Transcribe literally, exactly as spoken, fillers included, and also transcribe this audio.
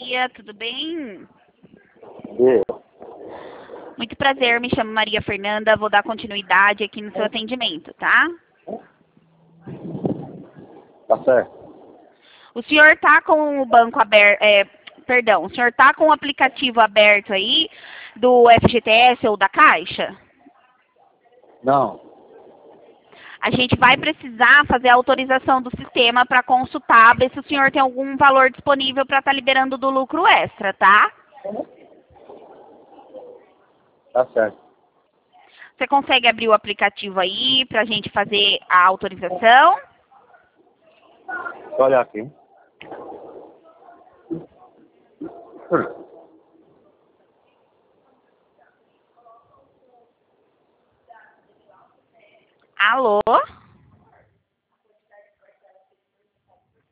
dia, tudo bem? E, Muito prazer, me chamo Maria Fernanda, vou dar continuidade aqui no seu atendimento, tá? tá certo? O senhor tá com o banco aberto, é, perdão, o senhor tá com o aplicativo aberto aí do F G T S ou da Caixa? Não. A gente vai precisar fazer a autorização do sistema para consultar, ver se o senhor tem algum valor disponível para estar liberando do lucro extra, tá? Tá certo. Você consegue abrir o aplicativo aí para a gente fazer a autorização? Deixa eu olhar aqui. Hum. Alô?